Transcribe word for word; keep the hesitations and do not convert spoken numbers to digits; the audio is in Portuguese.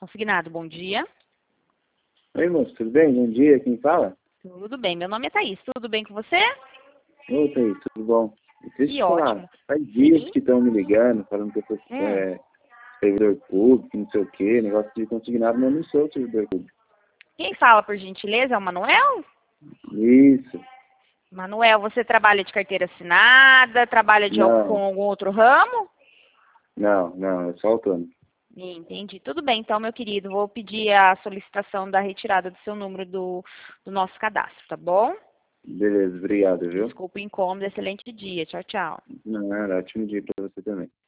Consignado, bom dia. Oi, moço, tudo bem? Bom dia, quem fala? Tudo bem, meu nome é Thaís, tudo bem com você? Oi, Thaís, tudo bom? Deixa eu Que te falar, ótimo. faz dias Sim? que estão me ligando, falando que eu sou Hum. é, servidor público, não sei o quê, negócio de consignado, mas eu não sou servidor público. Quem fala, por gentileza, é o Manuel? Isso, Manuel, você trabalha de carteira assinada, trabalha de, al- não, com algum outro ramo? não, não, eu sou autônomo. Entendi. Tudo bem, então, meu querido, vou pedir a solicitação da retirada do seu número do, do nosso cadastro, tá bom? Beleza, obrigado, viu? Desculpa o incômodo, excelente dia. Tchau, tchau. Não, ótimo dia pra você também.